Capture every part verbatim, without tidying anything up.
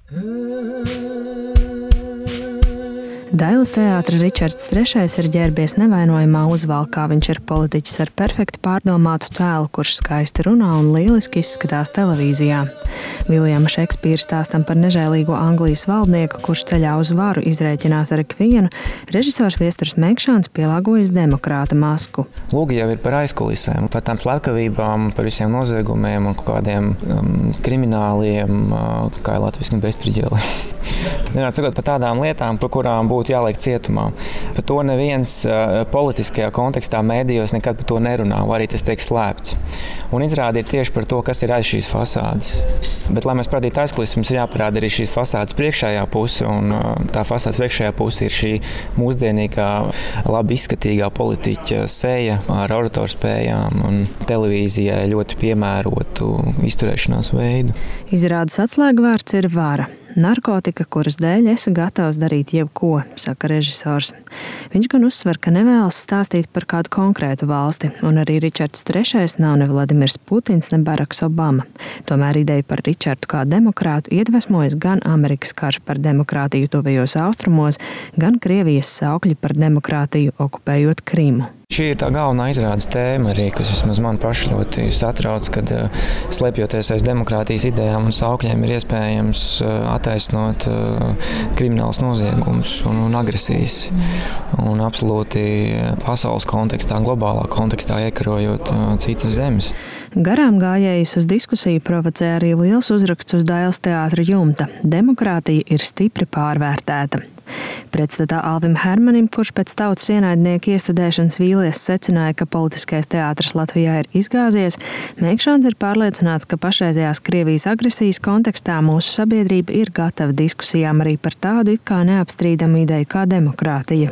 Dailes teātra Ričards trešais ir ģērbies nevainojamā uzvalkā. Viņš ir politiķis ar perfekti pārdomātu tēlu, kurš skaisti runā un lieliski izskatās televīzijā. Viljama Šekspīra stāstam par nežēlīgo Anglijas valdnieku, kurš ceļā uz varu izrēķinās ar ikvienu, režisors Viesturs Meikšāns pielāgojas demokrāta masku. Lūgi jau ir par aizkulisēm, par tām slepkavībām, par visiem noziegumiem un kādiem um, krimināliem, uh, kā ir latviski bezpriģēli. Vienā sakot, par tādām lietām, par kurām būtu jāliek cietumā. Par to neviens uh, politiskajā kontekstā mēdījos nekad par to nerunā, vai arī tas tiek slēpts. Un izrādi ir tieši par to, kas ir aiz šīs fasādes. Bet, lai mēs parādītu aizkulises, mums ir jāparāda arī šīs fasādes priekšējā puse, un uh, tā fasādes priekšējā puse ir šī mūsdienīgā, labi izskatīgā politiķa seja ar oratorspējām un televīzijai ļoti piemērotu izturēšanās veidu. Izrādes atslēgvārds ir vara. Narkotika, kuras dēļ esi gatavs darīt jebko, saka režisors. Viņš gan uzsver, ka nevēlas stāstīt par kādu konkrētu valsti, un arī Ričards trešais nav ne Vladimirs Putins, ne Baraks Obama. Tomēr ideja par Ričardu kā demokrātu iedvesmojas gan Amerikas karš par demokrātiju tuvajos austrumos, gan Krievijas saukļi par demokrātiju okupējot Krimu. Šī ir tā galvenā izrādes tēma arī, kas vismaz man paši ļoti satrauc, kad uh, slēpjoties aiz demokrātijas idejām un saukļiem ir iespējams uh, attaisnot uh, krimināls noziegums un, un agresijas. Un absolūti pasaules kontekstā, globālā kontekstā iekarojot uh, citas zemes. Garām gājējus uz diskusiju provocē arī liels uzraksts uz Dailes teātra jumta. Demokrātija ir stipri pārvērtēta. Pretstatā Alvim Hermanim, kurš pēc tautas ienaidnieku iestudēšanas vīlies secināja, ka politiskais teātris Latvijā ir izgāzies, Meikšāns ir pārliecināts, ka pašreizējās Krievijas agresijas kontekstā mūsu sabiedrība ir gatava diskusijām arī par tādu it kā neapstrīdamu ideju kā demokrātija.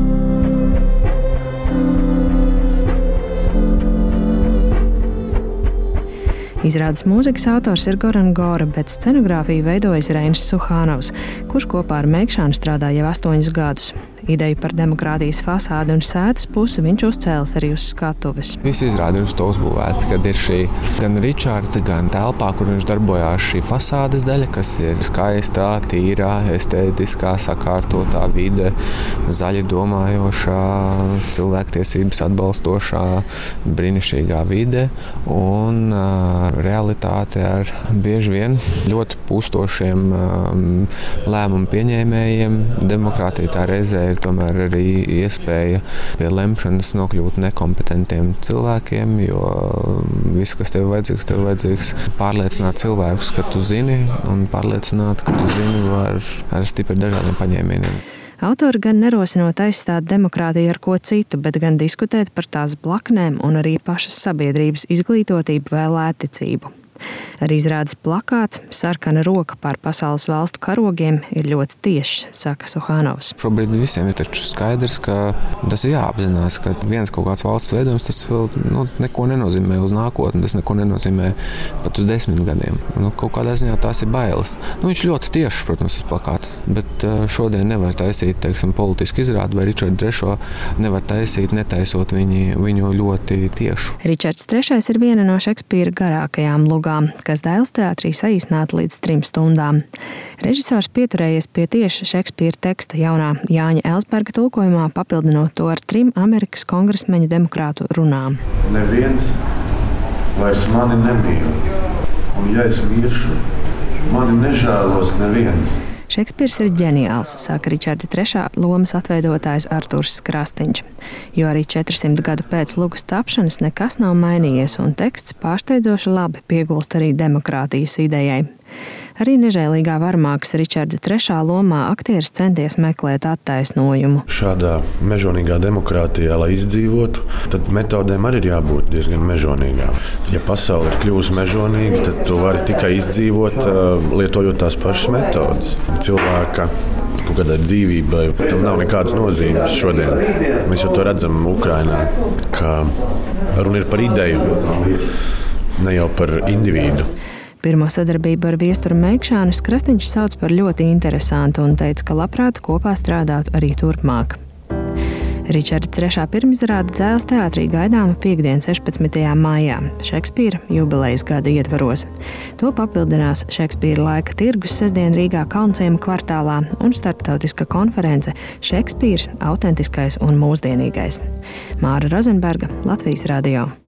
Izrādes mūzikas autors ir Goran Gora, bet scenogrāfiju veidojas Reinis Suhānovs, kurš kopā ar Meikšānu strādā jau astoņus gadus. Ideju par demokrātijas fasādi un sētas pusi viņš uzcēlis arī uz skatuves. Visi izrādi ir uz to uzbūvēti, kad ir šī gan Ričards, gan telpā, kur viņš darbojās šī fasādes daļa, kas ir skaistā, tīrā, estētiskā, sakārtotā vide, zaļi domājošā, cilvēktiesības atbalstošā, brīnišķīgā vide un uh, realitāte ar bieži vien ļoti pūstošiem um, lēmumu pieņēmējiem. Demokrātija tā reizē ir tomēr arī iespēja pie lemšanas nokļūt nekompetentiem cilvēkiem, jo viss, kas tev vajadzīgs, tev vajadzīgs pārliecināt cilvēkus, ka tu zini, un pārliecināt, ka tu zini var ar stipri dažādiem paņēmieniem. Autori gan nerosinot aizstāt demokrātiju ar ko citu, bet gan diskutēt par tās blaknēm un arī pašas sabiedrības izglītotību vai lētticību. Arī izrādes plakāts sarkana roka pār pasaules valstu karogiem ir ļoti tiešs, saka Suhānovs. Šobrīd visiem ir taču skaidrs, ka tas ir jāapzinās, ka viens kaut kāds valsts veidojums, tas vēl nu, neko nenozīmē uz nākotni, tas neko nenozīmē pat uz desmit gadiem. Nu, kaut kādā ziņā tās ir bailes. Nu, viņš ļoti tiešs, protams, tas plakāts, bet šodien nevar taisīt, teiksim, politisku izrādi vai Ričardu trešo nevar taisīt, netaisot viņi, viņu ļoti tiešu. Ričards trešais ir viena no Šekspīra garākajām lugām, kas Dailes teātrī saīsināta līdz trim stundām. Režisors pieturējies pie tieši Šekspīra teksta jaunā Jāņa Elsberga tulkojumā, papildinot to ar trim Amerikas kongresmeņu demokrātu runām. Neviens vairs mani nemīl, un ja es miršu, mani nežēlos neviens. Šekspīrs ir ģeniāls, saka Ričarda trešā lomas atveidotājs Artūrs Krastīņš, jo arī četrsimt gadu pēc lugas tapšanas nekas nav mainījies, un teksts pārsteidzoši labi piegulst arī demokrātijas idejai. Arī nežēlīgā varmākas Ričarda trešā lomā aktieris centies meklēt attaisnojumu. Šādā mežonīgā demokrātijā, lai izdzīvotu, tad metodēm arī ir jābūt diezgan mežonīgām. Ja pasaule ir kļuvusi mežonīga, tad tu vari tikai izdzīvot, lietojot tās pašas metodas. Cilvēka kaut kādai dzīvībai tam nav nekādas nozīmes šodien. Mēs jau to redzam Ukrainā, ka runa ir par ideju, ne jau par individu. Pirmo sadarbību ar Viesturu Meikšānu Krastīņš sauc par ļoti interesantu un teica, ka labprāt kopā strādātu arī turpmāk. Ričarda trešā pirmizrāde Dēls teātrī gaidāma piektdien, sešpadsmitajā maijā, Šekspīra jubilejas gada ietvaros. To papildinās Šekspīra laika tirgus sestdien Rīgā Kalnciema kvartālā un starptautiska konference Šekspīrs – autentiskais un mūsdienīgais. Māra Rozenberga, Latvijas radio.